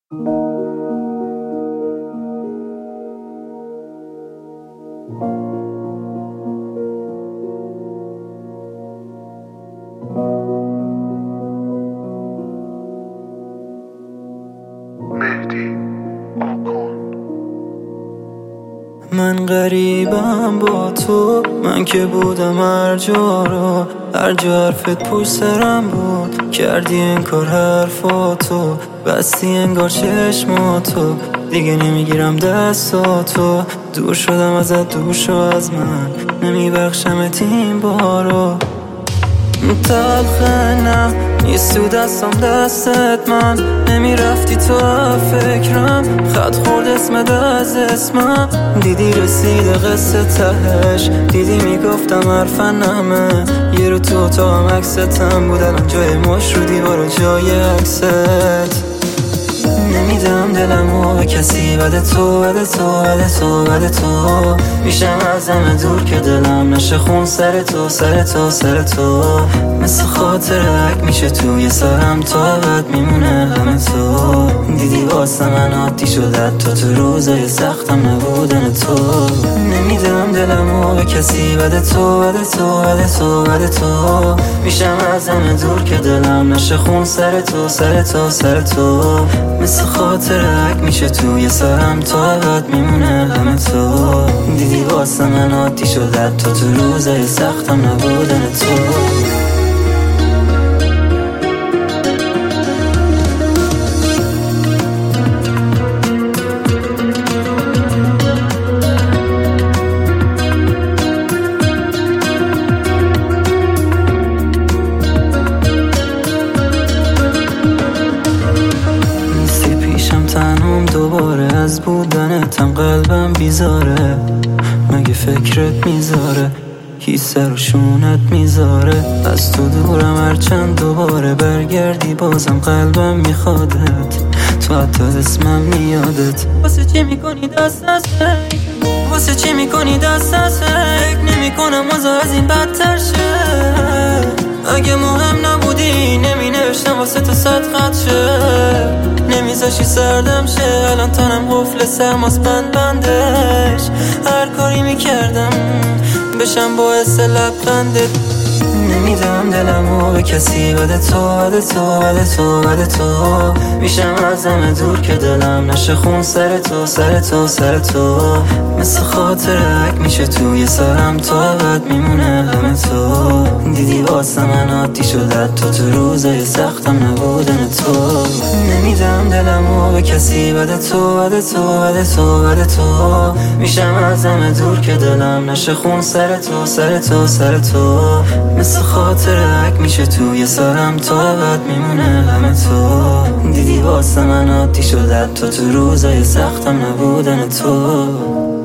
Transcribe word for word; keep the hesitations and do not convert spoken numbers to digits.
من غریبم با تو، من که بودم هر جا رو، هر جا حرفت پشت سرم بود، کردی انگار حرفاتو، بستی انگار چشماتو، دیگه نمیگیرم دستاتو، دور شدم ازت، دور شو از من، نمیبخشمت این بارو. تلخه نه نیست تو دستم دستت، من نمیرفتی تو فکرم، خط خورد اسمت از اسمم، دیدی رسیده قصه تهش، دیدی میگفتم حرفن همه، یه رو تو اتاقم عکستم بود، الان جای مش رو دیوار و جای عکست. نمیدم دلمو به کسی بده تو، بده تو، بده تو، بده تو، میشم از همه دور که دلم نشه خون سر تو، سر تو، سر تو، مثل خاطر حک میشه توی سرم تا بد میمونه همه تو، دیدی واسه من عادی شده تو، تو روزای سختم نبودن تو. نمیدم دلمو به کسی بده تو، بده تو، بده تو، بده تو، میشم از همه دور که دلم نشه خون سر تو، سر تو، سر تو، مثل خاطر حک میشه توی سرم تا بد میمونه همه تو، دیدی واسه من عادی شده تو، تو روزای سختم نبودن تو. تنم دوباره از بودنتم، قلبم بیزاره، مگه فکرت میذاره، کی سر و شونت میذاره، از تو دورم هرچند دوباره برگردی بازم قلبم میخوادت، تو حتی اسمم میادت. واسه چی میکنی دست از فکر، واسه چی میکنی دست از فکر، نمیکنم واسه از این بدتر شه، اگه مهم نبودی نمی نوشتم واسه تو صد خط شه، نمیذاشی سردم شه، الان تنم قفل سرماست بند بندش، هر کاری میکردم بشم باعث لبخندت. نمیدم دلمو به کسی بده تو، بده تو، بده تو، بده تو، میشم از همه دور که دلم نشه خون سر تو، سر تو، سر تو، مثل خاطر حک میشه توی سرم تا بد میمونه همه تو، دیدی واسه من عادی شده تو، تو روزای سختم نبودن تو. نمیدم دلمو به کسی بده تو، بده تو، بده تو، بده تو، میشم از همه دور که دلم نشه خون سر تو، سر تو، سر تو، مثل خاطر حک میشه توی سرم تا بد میمونه همه تو، دیدی واسه من عادی شده تو، تو روزای سختم نبودن تو.